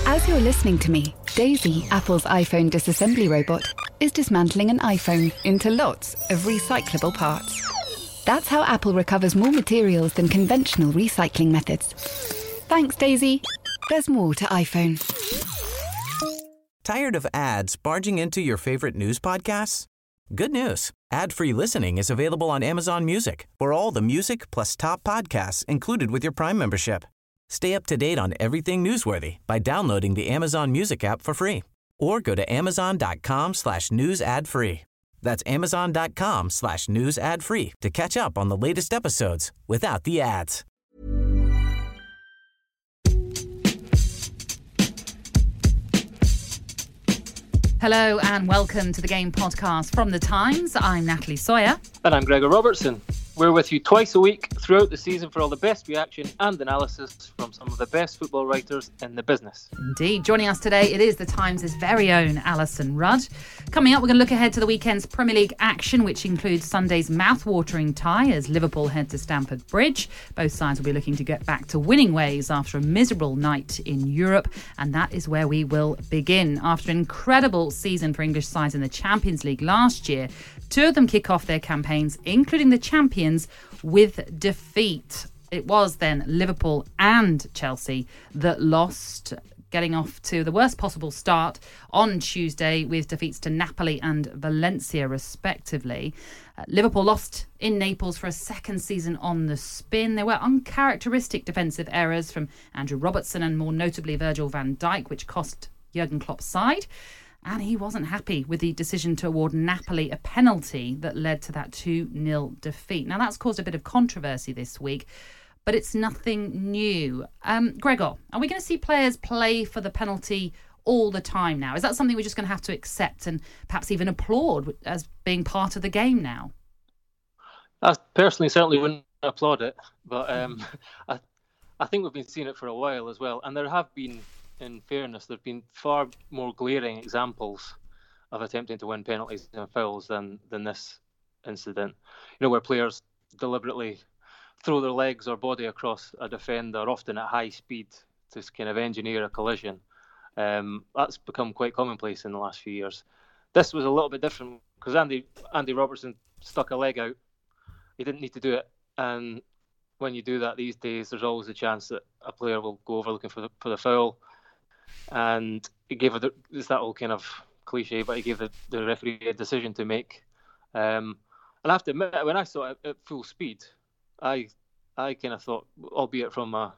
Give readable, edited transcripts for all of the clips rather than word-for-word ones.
As you're listening to me, Daisy, Apple's iPhone disassembly robot, is dismantling an iPhone into lots of recyclable parts. That's how Apple recovers more materials than conventional recycling methods. Thanks, Daisy. There's more to iPhone. Tired of ads barging into your favorite news podcasts? Good news. Ad-free listening is available on Amazon Music for all the music plus top podcasts included with your Prime membership. Stay up to date on everything newsworthy by downloading the Amazon Music app for free or go to amazon.com/news ad free. That's amazon.com/news ad free to catch up on the latest episodes without the ads. Hello and welcome to the Game Podcast from The Times. I'm Natalie Sawyer. And I'm Gregor Robertson. We're with you twice a week throughout the season for all the best reaction and analysis from some of the best football writers in the business. Indeed. Joining us today, it is The Times' very own Alison Rudd. Coming up, we're going to look ahead to the weekend's Premier League action, which includes Sunday's mouth-watering tie as Liverpool head to Stamford Bridge. Both sides will be looking to get back to winning ways after a miserable night in Europe, and that is where we will begin. After an incredible season for English sides in the Champions League last year, two of them kick off their campaigns, including the champions, with defeat. It was then Liverpool and Chelsea that lost, getting off to the worst possible start on Tuesday with defeats to Napoli and Valencia respectively. Liverpool lost in Naples for a second season on the spin. There were uncharacteristic defensive errors from Andrew Robertson and more notably Virgil van Dijk, which cost Jurgen Klopp's side. And he wasn't happy with the decision to award Napoli a penalty that led to that 2-0 defeat. Now, that's caused a bit of controversy this week, but it's nothing new. Gregor, are we going to see players play for the penalty all the time now? Is that something we're just going to have to accept and perhaps even applaud as being part of the game now? I personally certainly wouldn't applaud it, but I think we've been seeing it for a while as well. And there have been, in fairness, there have been far more glaring examples of attempting to win penalties and fouls than this incident. You know, where players deliberately throw their legs or body across a defender, often at high speed, to kind of engineer a collision. That's become quite commonplace in the last few years. This was a little bit different because Andy Robertson stuck a leg out. He didn't need to do it, and when you do that these days, there's always a chance that a player will go over looking for the foul. And he gave it's that old kind of cliche, but he gave the referee a decision to make. And I have to admit, when I saw it at full speed, I kind of thought, albeit from a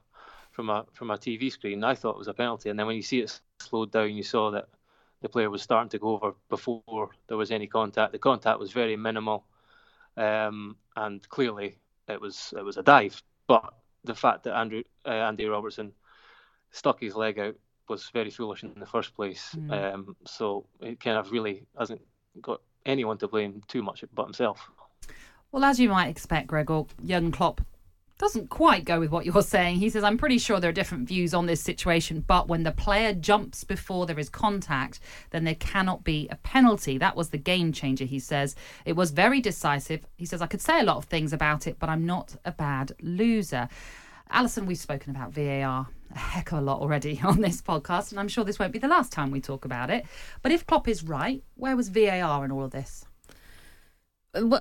TV screen, I thought it was a penalty. And then when you see it slowed down, you saw that the player was starting to go over before there was any contact. The contact was very minimal, and clearly it was a dive. But the fact that Andy Robertson stuck his leg out was very foolish in the first place. So it kind of really hasn't got anyone to blame too much but himself. Well, as you might expect, Gregor, Jurgen Klopp doesn't quite go with what you're saying. He says, I'm pretty sure there are different views on this situation, but when the player jumps before there is contact, then there cannot be a penalty. That was the game changer, he says. It was very decisive. He says, I could say a lot of things about it, but I'm not a bad loser. Alison, we've spoken about VAR a heck of a lot already on this podcast, and I'm sure this won't be the last time we talk about it. But if Klopp is right, where was VAR in all of this? Well,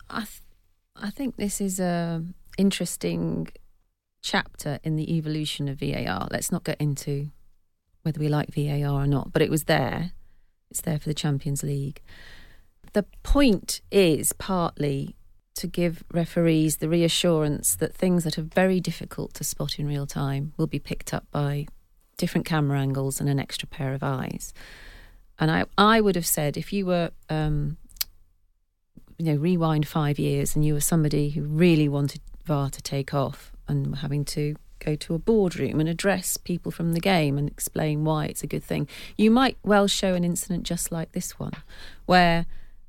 I think this is a interesting chapter in the evolution of VAR. Let's not get into whether we like VAR or not, but it was there. It's there for the Champions League. The point is partly to give referees the reassurance that things that are very difficult to spot in real time will be picked up by different camera angles and an extra pair of eyes. And I would have said, if you were, rewind 5 years and you were somebody who really wanted VAR to take off and were having to go to a boardroom and address people from the game and explain why it's a good thing, you might well show an incident just like this one, where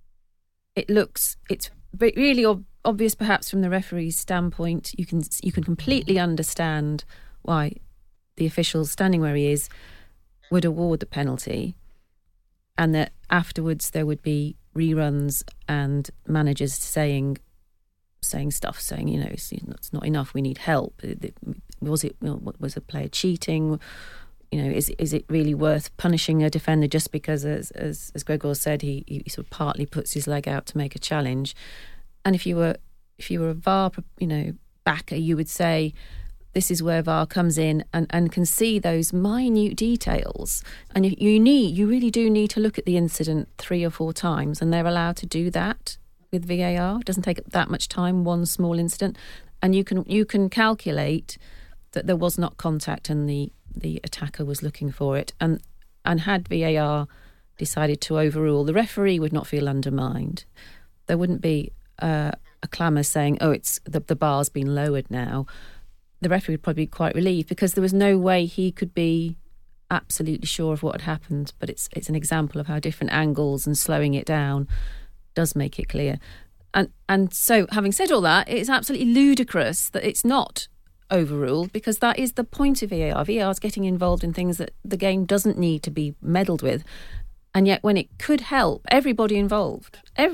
it's really obvious perhaps from the referee's standpoint. You can completely understand why the official standing where he is would award the penalty, and that afterwards there would be reruns and managers saying stuff, saying, it's not enough, we need help. Was a player cheating? is it really worth punishing a defender just because, as Gregor said, he sort of partly puts his leg out to make a challenge? And if you were a VAR, backer, you would say this is where VAR comes in and can see those minute details. And you really do need to look at the incident 3 or 4 times, and they're allowed to do that with VAR. It doesn't take that much time, one small incident, and you can calculate that there was not contact and the attacker was looking for it. And had VAR decided to overrule, the referee would not feel undermined. There wouldn't be a clamour saying, "Oh, it's the bar's been lowered now." The referee would probably be quite relieved because there was no way he could be absolutely sure of what had happened. But it's an example of how different angles and slowing it down does make it clear. And so, having said all that, it's absolutely ludicrous that it's not overruled, because that is the point of VAR. VAR is getting involved in things that the game doesn't need to be meddled with. And yet when it could help everybody involved,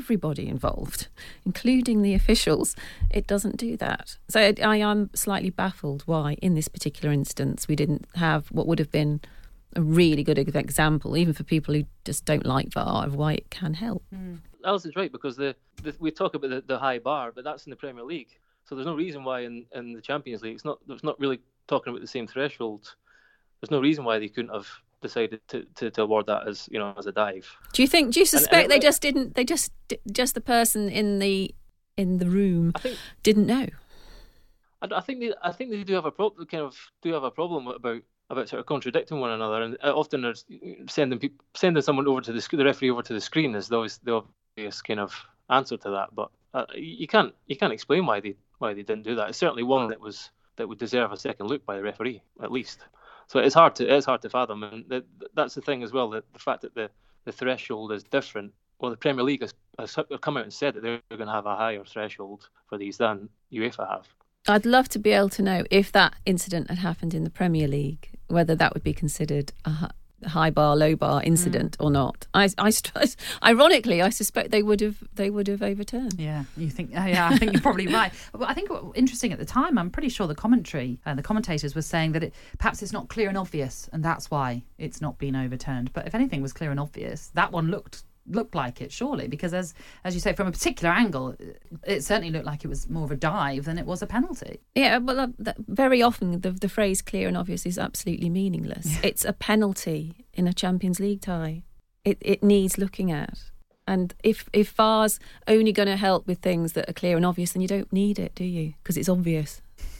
including the officials, it doesn't do that. So I am slightly baffled why, in this particular instance, we didn't have what would have been a really good example, even for people who just don't like VAR, of why it can help. Alison's right, because we talk about the high bar, but that's in the Premier League. So there's no reason why in the Champions League, it's not really talking about the same threshold. There's no reason why they couldn't have decided to award that as a dive. Do you suspect they just didn't? They just the person in the room didn't know. I think they do have a problem. Kind of do have a problem about sort of contradicting one another, and often there's sending someone over to the referee over to the screen is the obvious kind of answer to that. But you can't explain why they didn't do that. It's certainly one that would deserve a second look by the referee, at least. So it's hard to fathom, and that's the thing as well. That the fact that the threshold is different. Well, the Premier League has come out and said that they're going to have a higher threshold for these than UEFA have. I'd love to be able to know if that incident had happened in the Premier League, whether that would be considered a high bar, low bar incident or not. Ironically, I suspect they would have overturned. Yeah, you think? Yeah, I think you're probably right. But I think what was interesting at the time, I'm pretty sure the commentators were saying that perhaps it's not clear and obvious, and that's why it's not been overturned. But if anything was clear and obvious, that one looked like it, surely, because as you say, from a particular angle, it certainly looked like it was more of a dive than it was a penalty. Yeah, well, very often the phrase clear and obvious is absolutely meaningless. Yeah. It's a penalty in a Champions League tie. It needs looking at. And if VAR's only going to help with things that are clear and obvious, then you don't need it, do you? Because it's obvious.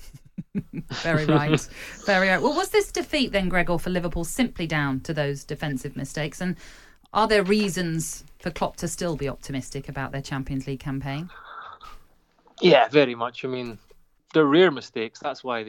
Very right. Very right. Well, was this defeat then, Gregor, for Liverpool simply down to those defensive mistakes? And are there reasons for Klopp to still be optimistic about their Champions League campaign? Yeah, very much. I mean, they're rare mistakes. That's why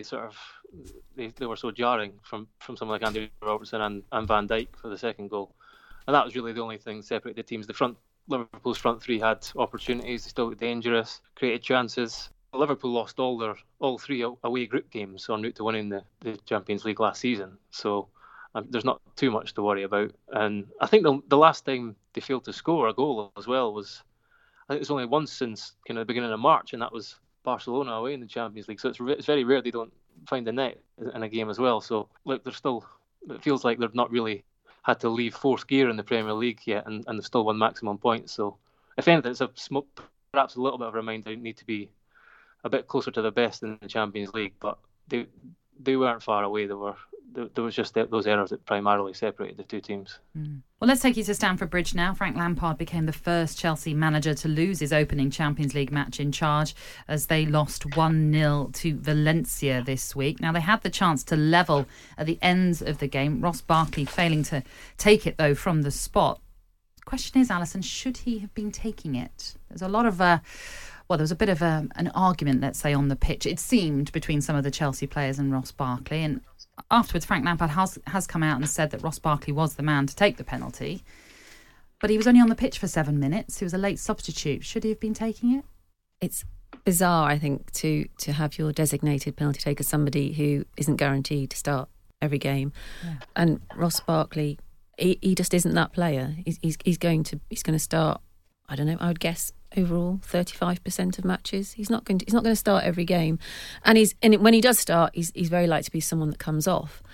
they were so jarring from someone like Andy Robertson and Van Dijk for the second goal. And that was really the only thing that separated the teams. Liverpool's front three had opportunities. They still looked dangerous, created chances. Liverpool lost all 3 away group games en route to winning the Champions League last season. So there's not too much to worry about. And I think the last time they failed to score a goal as well was, I think it was only once since kind of the beginning of March, and that was Barcelona away in the Champions League. So it's very rare they don't find the net in a game as well. So look, it feels like they've not really had to leave fourth gear in the Premier League yet, and they've still won maximum points. So if anything, it's perhaps a little bit of a reminder they need to be a bit closer to the best in the Champions League. But they weren't far away. There was just those errors that primarily separated the two teams. Well, let's take you to Stamford Bridge now. Frank Lampard became the first Chelsea manager to lose his opening Champions League match in charge as they lost 1-0 to Valencia this week. Now, they had the chance to level at the ends of the game, Ross Barkley failing to take it, though, from the spot. The question is, Alison, should he have been taking it? There's a lot of... there was a bit of an argument, let's say, on the pitch, it seemed, between some of the Chelsea players and Ross Barkley. And afterwards, Frank Lampard has come out and said that Ross Barkley was the man to take the penalty. But he was only on the pitch for 7 minutes. He was a late substitute. Should he have been taking it? It's bizarre, I think, to have your designated penalty taker somebody who isn't guaranteed to start every game. Yeah. And Ross Barkley, he just isn't that player. He's going to start, I don't know, I would guess overall 35% of matches. He's not going to start every game, and when he does start, he's very likely to be someone that comes off.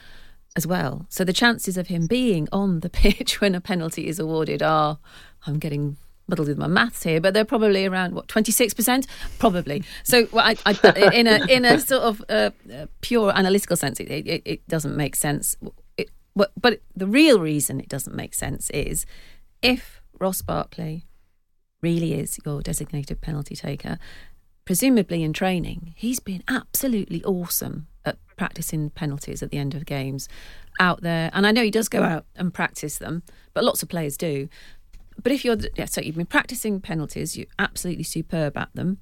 as well. So the chances of him being on the pitch when a penalty is awarded are, I'm getting muddled with my maths here, but they're probably around 26%, probably. So in a sort of pure analytical sense, it doesn't make sense. But the real reason it doesn't make sense is if Ross Barkley really is your designated penalty taker, presumably in training, he's been absolutely awesome at practicing penalties at the end of games out there. And I know he does go out and practice them, but lots of players do. But if so you've been practicing penalties, you're absolutely superb at them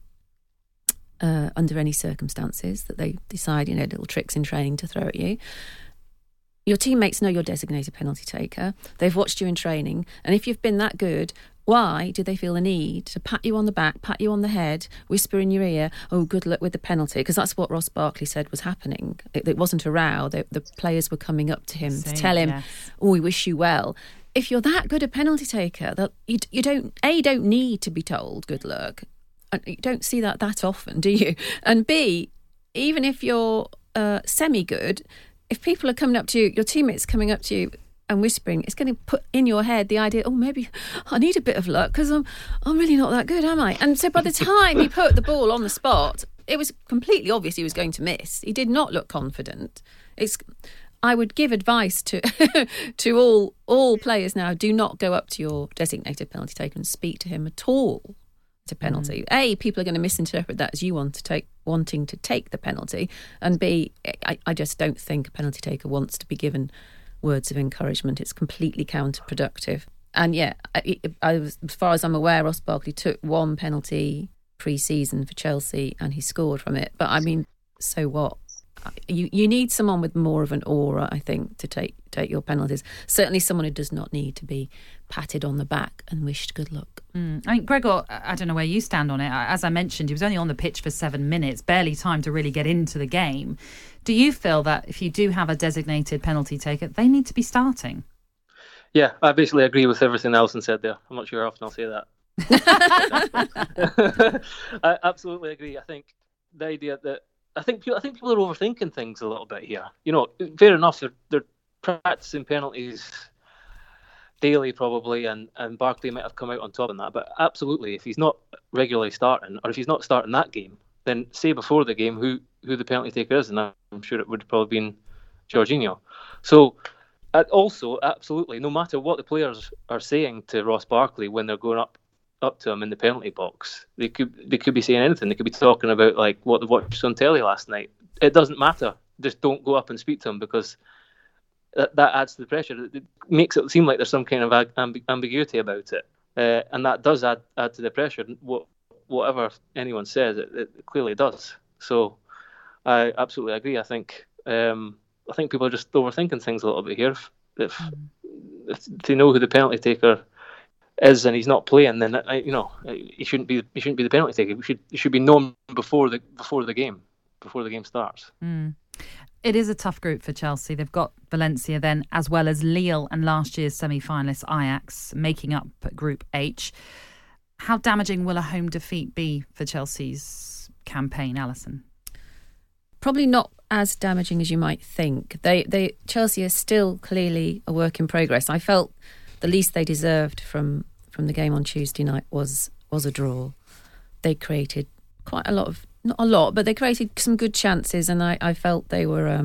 under any circumstances that they decide, little tricks in training to throw at you. Your teammates know you're designated penalty taker. They've watched you in training. And if you've been that good, why do they feel the need to pat you on the back, pat you on the head, whisper in your ear, oh, good luck with the penalty? Because that's what Ross Barkley said was happening. It wasn't a row. The players were coming up to him to tell him, oh, we wish you well. If you're that good a penalty taker, that you don't need to be told good luck. You don't see that often, do you? And B, even if you're semi-good, if people are coming up to you, your teammates coming up to you and whispering, it's going to put in your head the idea, oh, maybe I need a bit of luck because I'm really not that good, am I? And so by the time he put the ball on the spot, it was completely obvious he was going to miss. He did not look confident. I would give advice to to all players now, do not go up to your designated penalty taker and speak to him at all to penalty. A, people are going to misinterpret that as you wanting to take the penalty, and B, I just don't think a penalty taker wants to be given words of encouragement. It's completely counterproductive. And as far as I'm aware, Ross Barkley took one penalty pre-season for Chelsea and he scored from it. But I mean, so what? You need someone with more of an aura, I think, to take your penalties. Certainly someone who does not need to be patted on the back and wished good luck. I mean, Gregor, I don't know where you stand on it. As I mentioned, he was only on the pitch for 7 minutes, barely time to really get into the game. Do you feel that if you do have a designated penalty taker, they need to be starting? Yeah, I basically agree with everything Alison said there. I'm not sure how often I'll say that. I absolutely agree. I think the idea that I think people are overthinking things a little bit here. Fair enough, they're practicing penalties daily probably, and Barkley might have come out on top of that. But absolutely, if he's not regularly starting, or if he's not starting that game, then say before the game who the penalty taker is, and I'm sure it would have probably been Jorginho. So also, absolutely, no matter what the players are saying to Ross Barkley when they're going up to him in the penalty box, they could be saying anything. They could be talking about like what they watched on telly last night. It doesn't matter. Just don't go up and speak to him, because that adds to the pressure. It makes it seem like there's some kind of ambiguity about it, and that does add to the pressure. Whatever anyone says, it clearly does. So I absolutely agree. I think people are just overthinking things a little bit here. If they know who the penalty taker is and he's not playing, then he shouldn't be the penalty taker. He should be known before the game starts. It is a tough group for Chelsea. They've got Valencia then, as well as Lille and last year's semi-finalist Ajax, making up Group H. How damaging will a home defeat be for Chelsea's campaign, Alison? Probably not as damaging as you might think. Chelsea is still clearly a work in progress. I felt the least they deserved from the game on Tuesday night was a draw. They created quite a lot of, not a lot, but they created some good chances, and I felt they were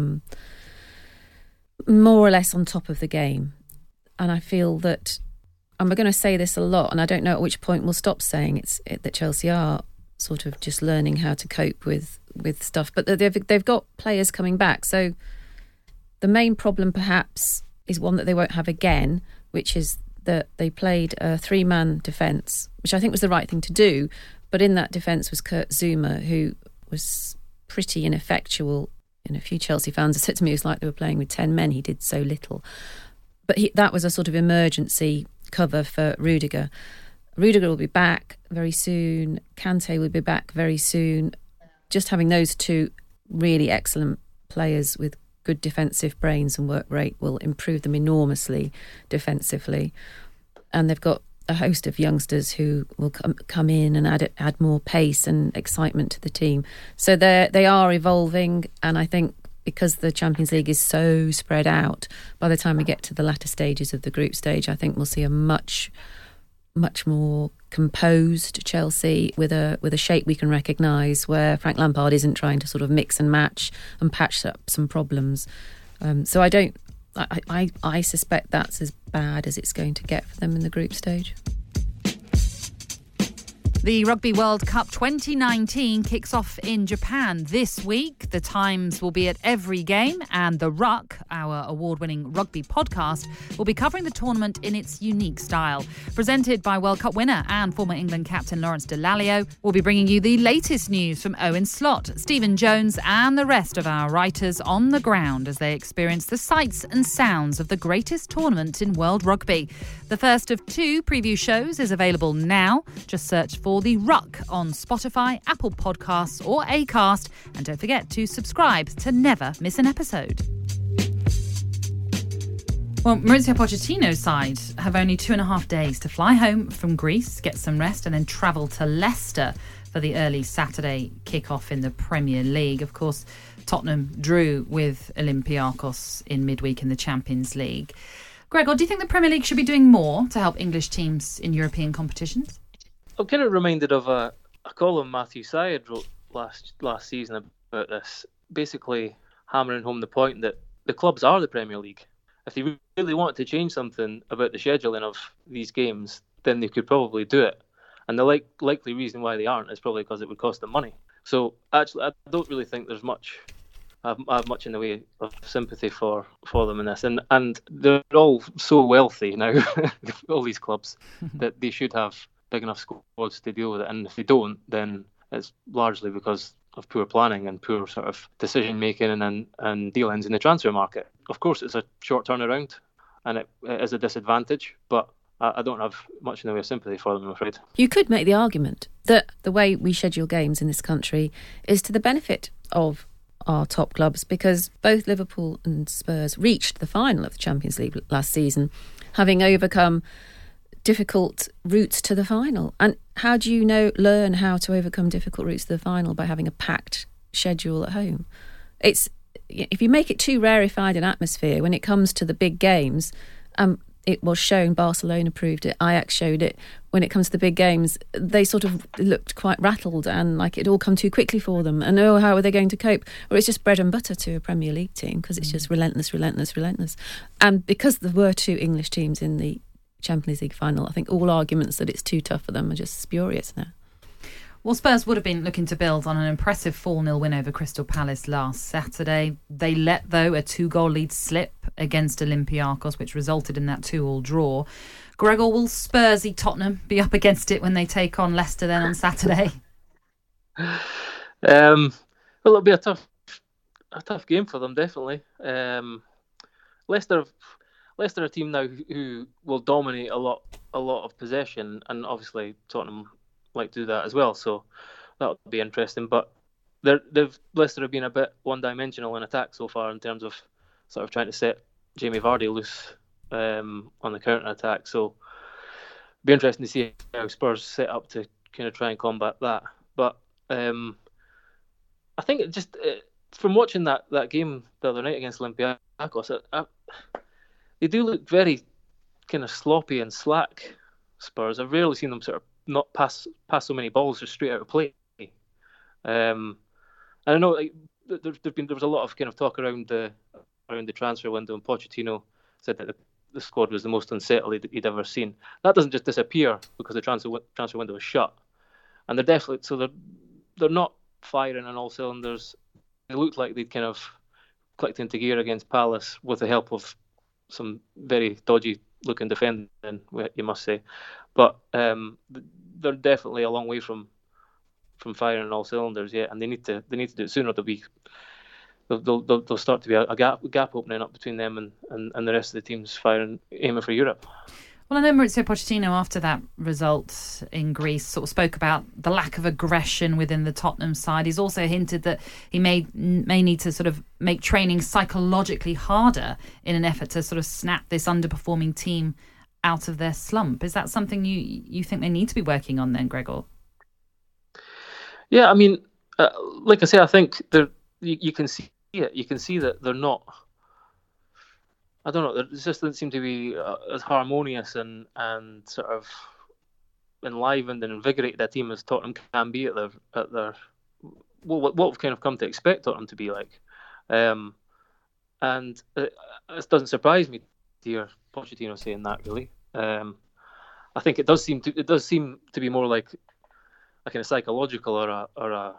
more or less on top of the game. And I feel that, and we're going to say this a lot, and I don't know at which point we'll stop saying that Chelsea are sort of just learning how to cope with stuff, but they've got players coming back. So the main problem perhaps is one that they won't have again, which is that they played a 3-man defence, which I think was the right thing to do. But in that defence was Kurt Zouma, who was pretty ineffectual. A few Chelsea fans have said to me it was like they were playing with 10 men. He did so little. But that was a sort of emergency cover for Rudiger. Rudiger will be back very soon. Kante will be back very soon. Just having those two really excellent players with good defensive brains and work rate will improve them enormously defensively. And they've got a host of youngsters who will come in and add more pace and excitement to the team. So they are evolving, and I think because the Champions League is so spread out, by the time we get to the latter stages of the group stage, I think we'll see a much more composed Chelsea with a shape we can recognise, where Frank Lampard isn't trying to sort of mix and match and patch up some problems. So I suspect that's as bad as it's going to get for them in the group stage. The Rugby World Cup 2019 kicks off in Japan this week. The Times will be at every game, and The Ruck, our award-winning rugby podcast, will be covering the tournament in its unique style. Presented by World Cup winner and former England captain Lawrence Dallaglio, we'll be bringing you the latest news from Owen Slot, Stephen Jones and the rest of our writers on the ground as they experience the sights and sounds of the greatest tournament in world rugby. The first of 2 preview shows is available now. Just search for The Ruck on Spotify, Apple Podcasts or Acast. And don't forget to subscribe to never miss an episode. Well, Mauricio Pochettino's side have only 2.5 days to fly home from Greece, get some rest and then travel to Leicester for the early Saturday kick-off in the Premier League. Of course, Tottenham drew with Olympiacos in midweek in the Champions League. Gregor, do you think the Premier League should be doing more to help English teams in European competitions? I'm kind of reminded of a column Matthew Syed wrote last season about this, basically hammering home the point that the clubs are the Premier League. If they really wanted to change something about the scheduling of these games, then they could probably do it. And the likely reason why they aren't is probably because it would cost them money. So actually, I don't really think there's much. I have much in the way of sympathy for them in this, and they're all so wealthy now, all these clubs, that they should have big enough squads to deal with it. And if they don't, then it's largely because of poor planning and poor sort of decision making and dealings in the transfer market. Of course, it's a short turnaround, and it is a disadvantage, but I don't have much in the way of sympathy for them, I'm afraid. You could make the argument that the way we schedule games in this country is to the benefit of our top clubs, because both Liverpool and Spurs reached the final of the Champions League last season, having overcome difficult routes to the final. And how do you learn how to overcome difficult routes to the final? By having a packed schedule at home. If you make it too rarefied an atmosphere when it comes to the big games, it was shown, Barcelona proved it, Ajax showed it, when it comes to the big games, they sort of looked quite rattled and like it all come too quickly for them. And how are they going to cope? Or it's just bread and butter to a Premier League team, because it's just relentless. And because there were 2 English teams in the Champions League final, I think all arguments that it's too tough for them are just spurious now. Well, Spurs would have been looking to build on an impressive 4-0 win over Crystal Palace last Saturday. They let, though, a 2-goal lead slip against Olympiacos, which resulted in that 2-2 draw. Gregor, will Spursy Tottenham be up against it when they take on Leicester then on Saturday? Well, it'll be a tough game for them, definitely. Leicester are a team now who will dominate a lot of possession, and obviously Tottenham like to do that as well, so that'll be interesting. But Leicester have been a bit one-dimensional in attack so far in terms of sort of trying to set Jamie Vardy loose on the counter-attack. So it'll be interesting to see how Spurs set up to kind of try and combat that. But I think from watching that game the other night against Olympiacos, they do look very kind of sloppy and slack, Spurs. I've rarely seen them sort of not pass so many balls just straight out of play. And I know there was a lot of kind of talk around the transfer window, and Pochettino said that the squad was the most unsettled he'd ever seen. That doesn't just disappear because the transfer window is shut, and they're not firing on all cylinders. They looked like they'd kind of clicked into gear against Palace with the help of some very dodgy looking defending, you must say. But they're definitely a long way from firing on all cylinders yet, and they need to do it sooner. There'll start to be a gap opening up between them and the rest of the teams aiming for Europe. Well, I know Mauricio Pochettino, after that result in Greece, sort of spoke about the lack of aggression within the Tottenham side. He's also hinted that he may need to sort of make training psychologically harder in an effort to sort of snap this underperforming team out of their slump. Is that something you think they need to be working on then, Gregor? Yeah, I mean, like I say, I think you can see it. You can see that they're not. I don't know. It just doesn't seem to be as harmonious and sort of enlivened and invigorated a team as Tottenham can be at their what we've kind of come to expect Tottenham to be like. And it doesn't surprise me to hear Pochettino saying that, really. I think it does seem to be more like a kind of psychological or a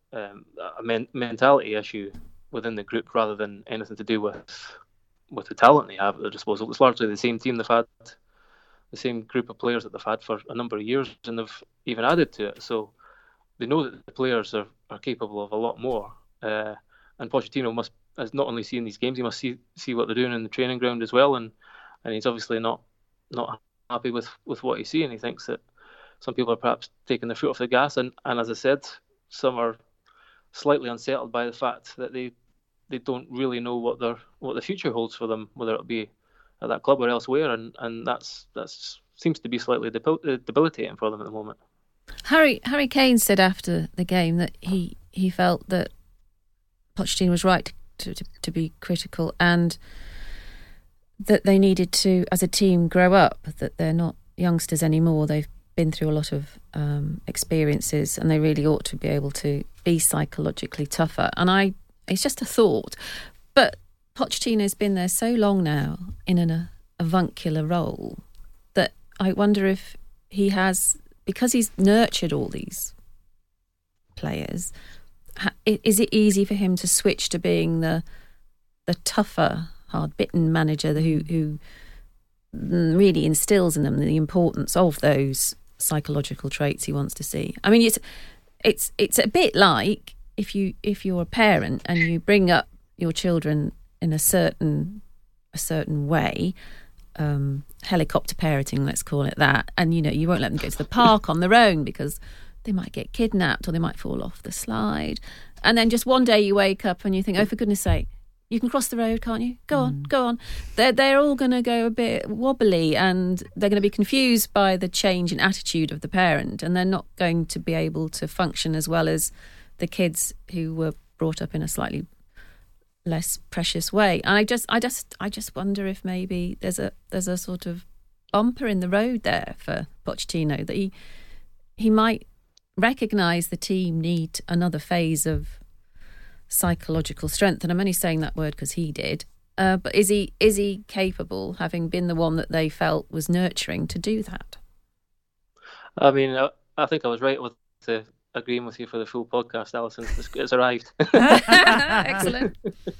mentality issue within the group rather than anything to do with the talent they have at their disposal. It's largely the same team they've had, the same group of players that they've had for a number of years, and they've even added to it. So they know that the players are capable of a lot more. And Pochettino has not only seen these games, he must see what they're doing in the training ground as well. And he's obviously not happy with what he's seeing. He thinks that some people are perhaps taking their foot off the gas, and as I said, some are slightly unsettled by the fact that they don't really know what the future holds for them, whether it be at that club or elsewhere, and that's seems to be slightly debilitating for them at the moment. Harry Kane said after the game that he felt that Pochettino was right to be critical, and that they needed to, as a team, grow up, that they're not youngsters anymore. They've been through a lot of experiences, and they really ought to be able to be psychologically tougher. And it's just a thought, but Pochettino's been there so long now in an avuncular role that I wonder if he has, because he's nurtured all these players, is it easy for him to switch to being the tougher, hard-bitten manager who really instills in them the importance of those psychological traits he wants to see? I mean, it's a bit like if you're a parent and you bring up your children in a certain way, helicopter parenting, let's call it that, and you won't let them go to the park on their own because they might get kidnapped or they might fall off the slide, and then just one day you wake up and you think, oh, for goodness sake, you can cross the road, can't you? Go on. They're all going to go a bit wobbly, and they're going to be confused by the change in attitude of the parent, and they're not going to be able to function as well as the kids who were brought up in a slightly less precious way. And I just wonder if maybe there's a sort of bumper in the road there for Pochettino, that he might recognise the team need another phase of psychological strength. And I'm only saying that word because he did. But is he capable, having been the one that they felt was nurturing, to do that? I mean, I think I was right with agreeing with you for the full podcast, Alison. It's arrived. Excellent.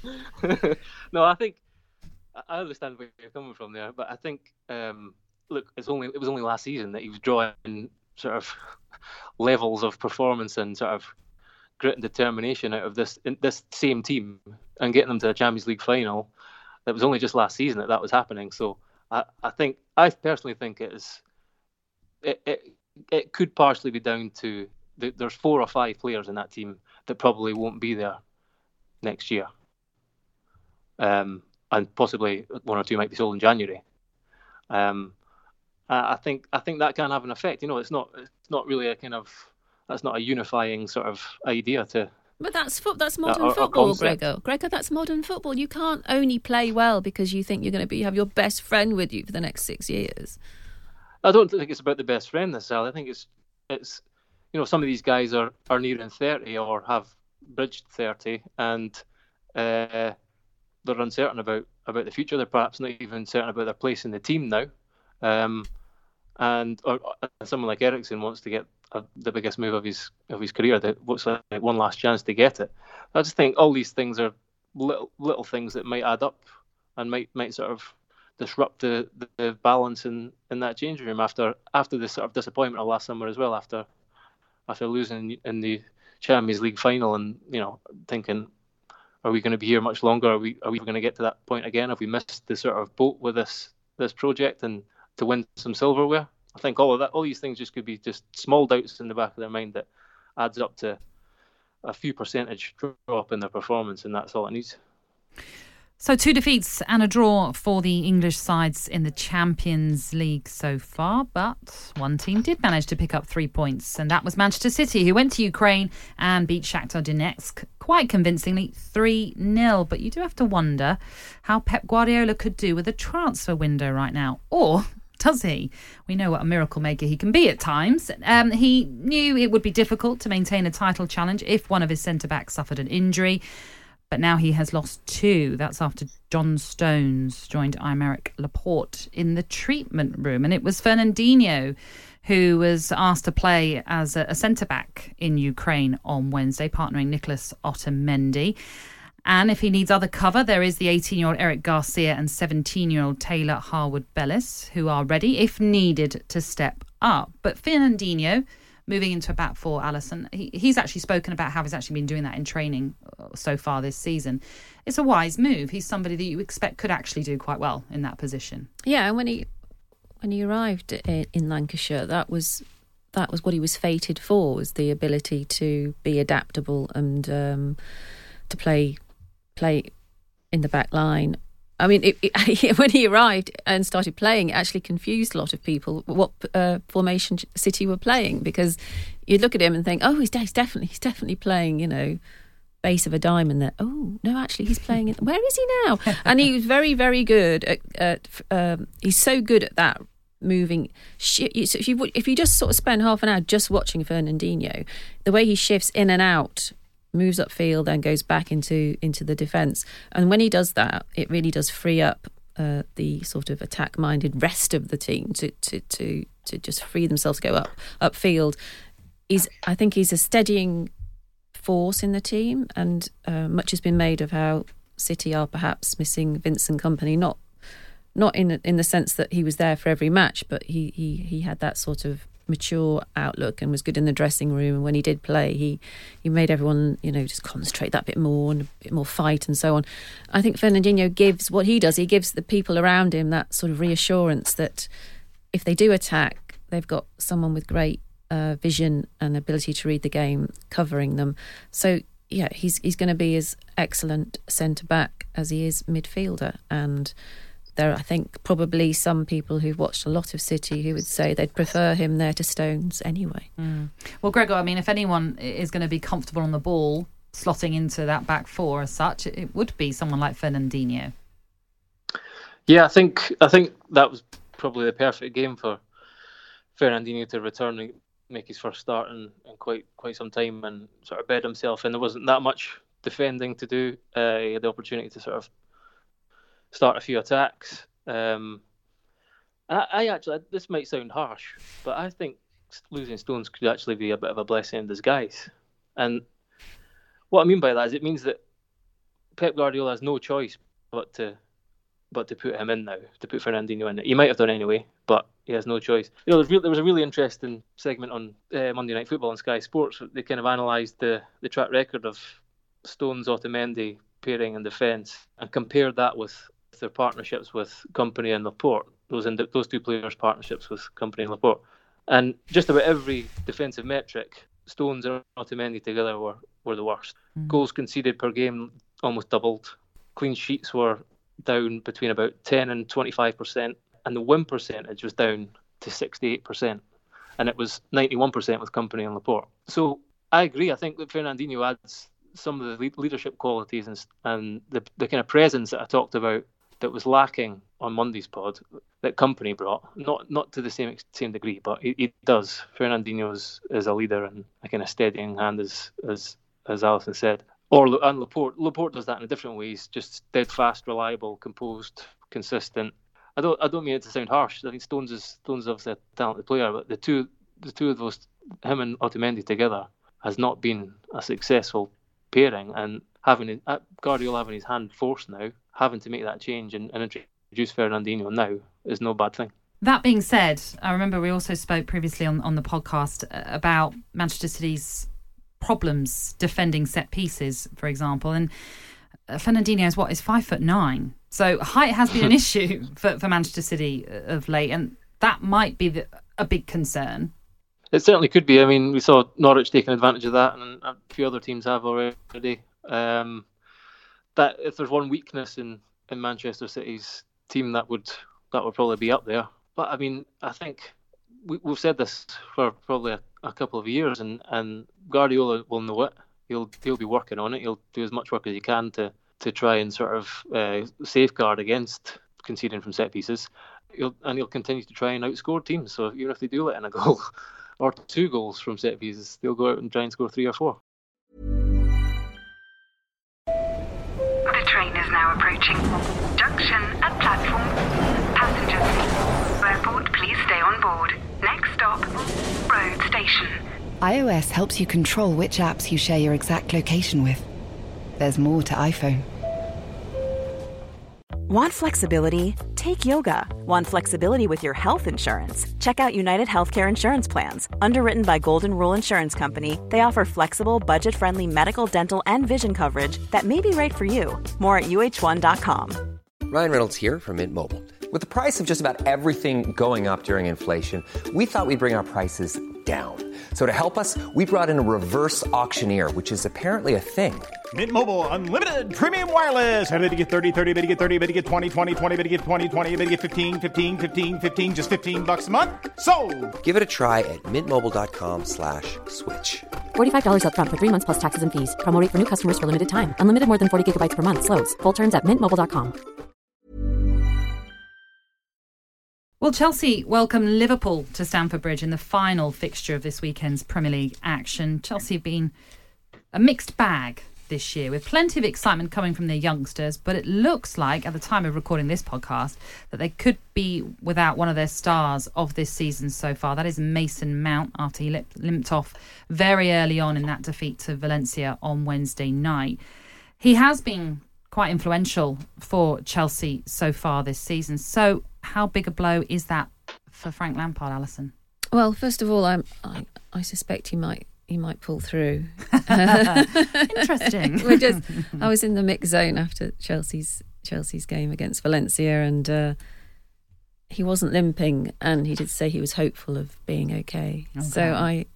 No, I think I understand where you're coming from there, but I think look, it was only last season that he was drawing sort of levels of performance and sort of grit and determination out of this same team and getting them to a Champions League final. It was only just last season that was happening. So I personally think it could partially be down to there's 4 or 5 players in that team that probably won't be there next year, and possibly 1 or 2 might be sold in January. I think that can have an effect. It's not really a kind of, that's not a unifying sort of idea to. But that's modern football, Gregor. Gregor, that's modern football. You can't only play well because you think you're going to have your best friend with you for the next 6 years. I don't think it's about the best friend necessarily. I think it's some of these guys are nearing 30 or have bridged 30, and they're uncertain about the future. They're perhaps not even certain about their place in the team now. And someone like Eriksen wants to get the biggest move of his career. That looks like one last chance to get it. I just think all these things are little things that might add up and might sort of disrupt the balance in that changing room after the sort of disappointment of last summer as well. After losing in the Champions League final, and thinking, are we going to be here much longer? Are we going to get to that point again? Have we missed the sort of boat with this project and to win some silverware? I think all these things just could be just small doubts in the back of their mind that adds up to a few percentage drop in their performance, and that's all it needs. So 2 defeats and a draw for the English sides in the Champions League so far, but one team did manage to pick up 3 points, and that was Manchester City, who went to Ukraine and beat Shakhtar Donetsk quite convincingly 3-0. But you do have to wonder how Pep Guardiola could do with a transfer window right now. Or does he? We know what a miracle maker he can be at times. He knew it would be difficult to maintain a title challenge if one of his centre-backs suffered an injury. But now he has lost 2. That's after John Stones joined Aymeric Laporte in the treatment room. And it was Fernandinho who was asked to play as a centre-back in Ukraine on Wednesday, partnering Nicolas Otamendi. And if he needs other cover, there is the 18-year-old Eric Garcia and 17-year-old Taylor Harwood-Bellis, who are ready, if needed, to step up. But Fernandinho, moving into a back four, Alison, he's actually spoken about how he's actually been doing that in training so far this season. It's a wise move. He's somebody that you expect could actually do quite well in that position. Yeah, and when he arrived in Lancashire, that was what he was fated for, was the ability to be adaptable and to play in the back line. I mean, when he arrived and started playing, it actually confused a lot of people what formation City were playing, because you'd look at him and think, oh, he's definitely playing, base of a diamond there. Oh, no, actually, he's playing it. Where is he now? And he was very, very good at he's so good at that, moving. So if you just sort of spend half an hour just watching Fernandinho, the way he shifts in and out, moves upfield and goes back into the defence. And when he does that, it really does free up the sort of attack-minded rest of the team to just free themselves to go upfield. I think he's a steadying force in the team, and much has been made of how City are perhaps missing Vincent Kompany, not in the sense that he was there for every match, but he had that sort of mature outlook and was good in the dressing room, and when he did play he made everyone just concentrate that bit more and a bit more fight and so on. I think Fernandinho gives what he does. He gives the people around him that sort of reassurance that if they do attack, they've got someone with great vision and ability to read the game covering them. So yeah, he's going to be as excellent centre back as he is midfielder. And there are, I think, probably some people who've watched a lot of City who would say they'd prefer him there to Stones anyway. Well, Gregor, I mean, if anyone is going to be comfortable on the ball, slotting into that back four as such, it would be someone like Fernandinho. Yeah, I think that was probably the perfect game for Fernandinho to return and make his first start in quite some time, and sort of bed himself in. There wasn't that much defending to do. He had the opportunity to sort of start a few attacks. I actually, this might sound harsh, but I think losing Stones could actually be a bit of a blessing in disguise. And what I mean by that is it means that Pep Guardiola has no choice but to put him in now, to put Fernandinho in. He might have done anyway, but he has no choice. There was a really interesting segment on Monday Night Football on Sky Sports. They kind of analysed the track record of Stones Otamendi pairing in defence and compared that with their partnerships with Kompany and Laporte. Those two players' partnerships with Kompany and Laporte. And just about every defensive metric, Stones and Otamendi together were the worst. Goals conceded per game almost doubled. Clean sheets were down between about 10 and 25%, and the win percentage was down to 68%, and it was 91% with Kompany and Laporte. So I agree. I think that Fernandinho adds some of the leadership qualities and the kind of presence that I talked about that was lacking on Monday's pod that Kompany brought. Not to the same degree, but he does. Fernandinho is a leader and a kind of steadying hand, as Alison said. And Laporte does that in a different way. He's just steadfast, reliable, composed, consistent. I don't mean it to sound harsh. I think Stones is obviously a talented player, but the two of those, him and Otamendi together, has not been a successful pairing. And Guardiola having his hand forced now, having to make that change and introduce Fernandinho now is no bad thing. That being said, I remember we also spoke previously on the podcast about Manchester City's problems defending set pieces, for example, and Fernandinho is 5'9", so height has been an issue for Manchester City of late, and that might be a big concern. It certainly could be. I mean, we saw Norwich taking advantage of that, and a few other teams have already. that if there's one weakness in Manchester City's team, that would probably be up there. But I mean, I think we've said this for probably a couple of years, and Guardiola will know it. He'll be working on it. He'll do as much work as he can to try and sort of safeguard against conceding from set pieces. He'll continue to try and outscore teams. So even if they do let in a goal or 2 goals from set pieces, they'll go out and try and score 3 or 4. The train is now approaching. Junction at platform. Passengers, airport, please stay on board. Next stop, road station. iOS helps you control which apps you share your exact location with. There's more to iPhone. Want flexibility? Take yoga. Want flexibility with your health insurance? Check out United Healthcare Insurance Plans. Underwritten by Golden Rule Insurance Company, they offer flexible, budget-friendly medical, dental, and vision coverage that may be right for you. More at UH1.com. Ryan Reynolds here from Mint Mobile. With the price of just about everything going up during inflation, we thought we'd bring our prices down. So to help us, we brought in a reverse auctioneer, which is apparently a thing. Mint Mobile Unlimited Premium Wireless. How to get 30, 30, bit to get 30, bit to get 20, 20, 20, bit to get 20, 20, bit to get 15, 15, 15, 15, just $15 a month? Sold! Give it a try at mintmobile.com/switch. $45 up front for 3 months plus taxes and fees. Promo rate for new customers for limited time. Unlimited more than 40 gigabytes per month. Slows full terms at mintmobile.com. Well, Chelsea welcome Liverpool to Stamford Bridge in the final fixture of this weekend's Premier League action. Chelsea have been a mixed bag this year, with plenty of excitement coming from their youngsters, but it looks like, at the time of recording this podcast, that they could be without one of their stars of this season so far. That is Mason Mount, after he limped off very early on in that defeat to Valencia on Wednesday night. He has been quite influential for Chelsea so far this season. So how big a blow is that for Frank Lampard, Alison? Well, first of all, I suspect he might pull through. Interesting. I was in the mix zone after Chelsea's game against Valencia, and he wasn't limping, and he did say he was hopeful of being okay. So I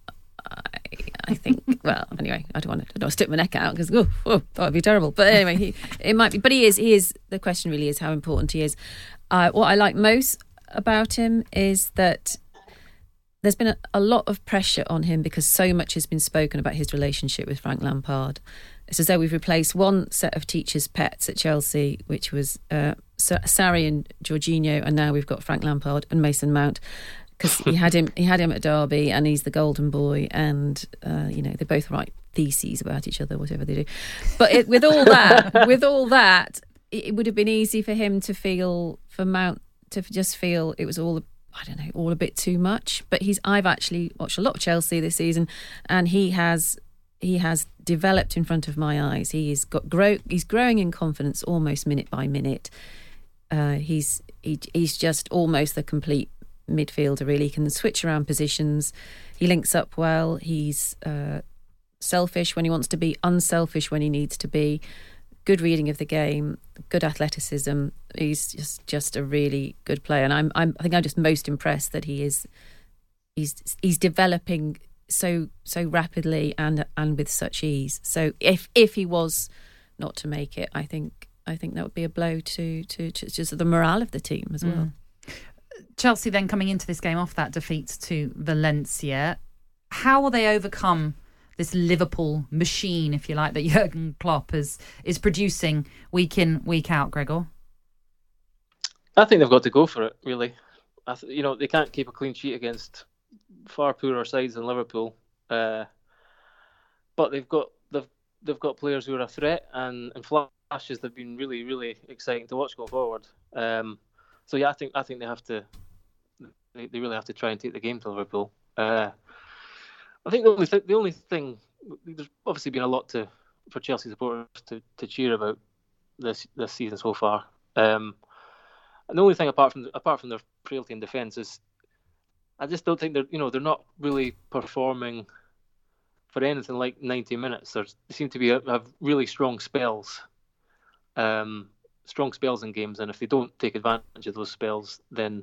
think, well, anyway, I don't want to stick my neck out because that would be terrible. But anyway, it might be. But he is. The question really is how important he is. What I like most about him is that there's been a lot of pressure on him because so much has been spoken about his relationship with Frank Lampard. It's as though we've replaced one set of teachers' pets at Chelsea, which was Sarri and Jorginho, and now we've got Frank Lampard and Mason Mount, because he had him at Derby, and he's the golden boy, and they both write theses about each other, whatever they do. But with all that, it would have been easy for him to feel, for Mount to just feel it was all, I don't know, all a bit too much. But I've actually watched a lot of Chelsea this season, and he has developed in front of my eyes. He's growing in confidence almost minute by minute. He's just almost the complete midfielder, really. He can switch around positions. He links up well. He's selfish when he wants to be, unselfish when he needs to be. Good reading of the game, good athleticism. He's just a really good player, and I think I'm just most impressed that he's developing so rapidly and with such ease. So if he was not to make it, I think that would be a blow to just the morale of the team as well. Chelsea then coming into this game off that defeat to Valencia, how will they overcome this Liverpool machine, if you like, that Jurgen Klopp is producing week in, week out, Gregor? I think they've got to go for it, really. They can't keep a clean sheet against far poorer sides than Liverpool, but they've got players who are a threat, and flashes that have been really, really exciting to watch going forward. So yeah, I think they have to. They really have to try and take the game to Liverpool. I think the only thing, there's obviously been a lot for Chelsea supporters to cheer about this season so far. And the only thing apart from their frailty in defence is, I just don't think they're not really performing for anything like 90 minutes. They seem to have really strong spells in games, and if they don't take advantage of those spells, then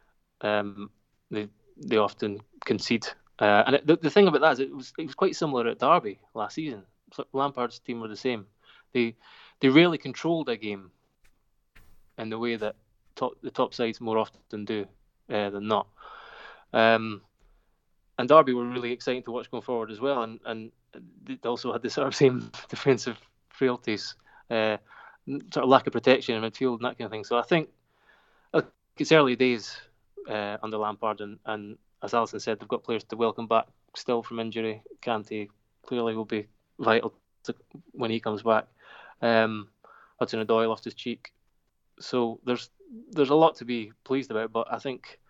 they often concede. And the thing about that is it was quite similar at Derby last season. So Lampard's team were the same. They they rarely controlled a game in the way that the top sides more often do than not. And Derby were really exciting to watch going forward as well, and they also had the sort of same defensive frailties, sort of lack of protection in midfield and that kind of thing. So I think it's early days under Lampard, and as Alison said, they've got players to welcome back still from injury. Kante clearly will be vital when he comes back. Hudson-Odoi lost his cheek, so there's a lot to be pleased about. But I think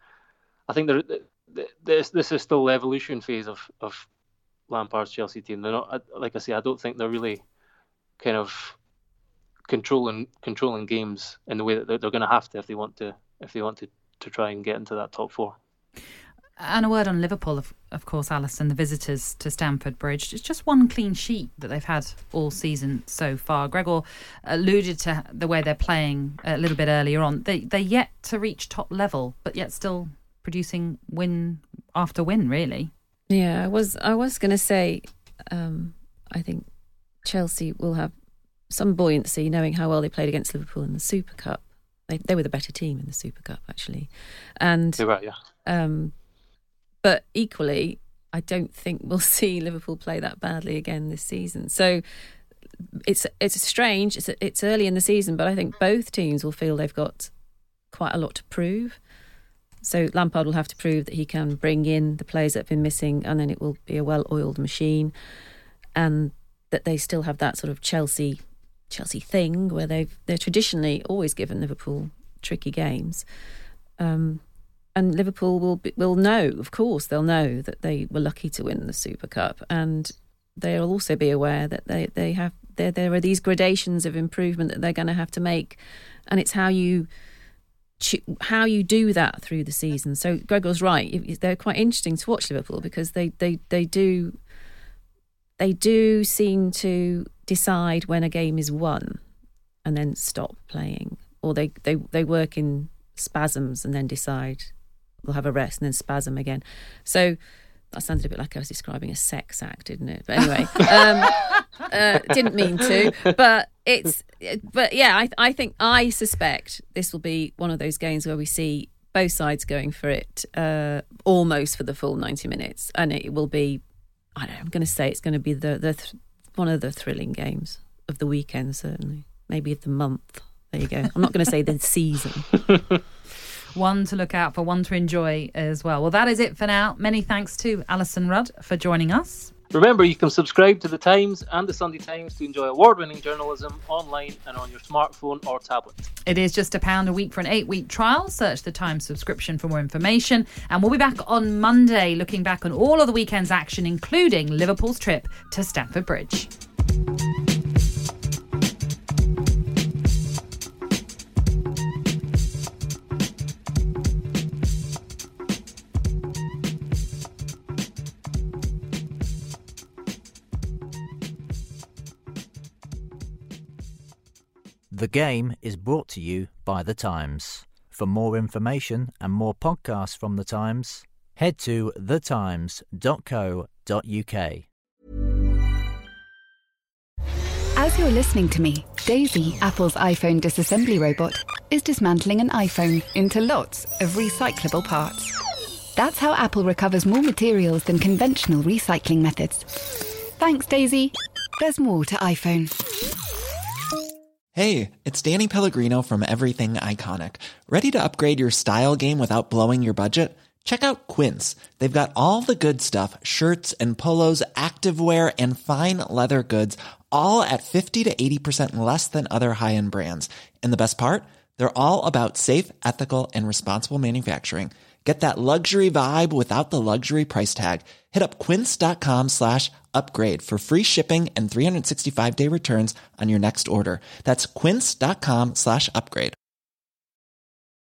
this is still the evolution phase of Lampard's Chelsea team. They're not, like I say, I don't think they're really kind of controlling games in the way that they're going to have to if they want to try and get into that top four. And a word on Liverpool, of course, Alison, the visitors to Stamford Bridge. It's just one clean sheet that they've had all season so far. Gregor alluded to the way they're playing a little bit earlier on. They're yet to reach top level, but yet still producing win after win, really. Yeah, I was going to say, I think Chelsea will have some buoyancy knowing how well they played against Liverpool in the Super Cup. They were the better team in the Super Cup, actually. And they were, yeah. But equally, I don't think we'll see Liverpool play that badly again this season. So it's strange. It's early in the season, but I think both teams will feel they've got quite a lot to prove. So Lampard will have to prove that he can bring in the players that have been missing, and then it will be a well-oiled machine, and that they still have that sort of Chelsea thing where they're traditionally always given Liverpool tricky games. And Liverpool will know, of course, they'll know that they were lucky to win the Super Cup, and they'll also be aware that there are these gradations of improvement that they're going to have to make, and it's how you do that through the season. So Gregor's right; they're quite interesting to watch Liverpool because they do seem to decide when a game is won and then stop playing, or they work in spasms and then decide we'll have a rest and then spasm again. So that sounded a bit like I was describing a sex act, didn't it? But anyway, didn't mean to. But yeah, I suspect this will be one of those games where we see both sides going for it almost for the full 90 minutes, and it will be. I don't know, I'm going to say it's going to be the one of the thrilling games of the weekend, certainly. Maybe of the month. There you go. I'm not going to say the season. One to look out for, one to enjoy as well. Well, that is it for now. Many thanks to Alison Rudd for joining us. Remember, you can subscribe to The Times and The Sunday Times to enjoy award-winning journalism online and on your smartphone or tablet. It is just £1 a week for an 8-week trial. Search The Times subscription for more information. And we'll be back on Monday looking back on all of the weekend's action, including Liverpool's trip to Stamford Bridge. The Game is brought to you by The Times. For more information and more podcasts from The Times, head to thetimes.co.uk. As you're listening to me, Daisy, Apple's iPhone disassembly robot, is dismantling an iPhone into lots of recyclable parts. That's how Apple recovers more materials than conventional recycling methods. Thanks, Daisy. There's more to iPhone. Hey, it's Danny Pellegrino from Everything Iconic. Ready to upgrade your style game without blowing your budget? Check out Quince. They've got all the good stuff, shirts and polos, activewear, and fine leather goods, all at 50 to 80% less than other high-end brands. And the best part? They're all about safe, ethical, and responsible manufacturing. Get that luxury vibe without the luxury price tag. Hit up quince.com/upgrade for free shipping and 365-day returns on your next order. That's quince.com/upgrade.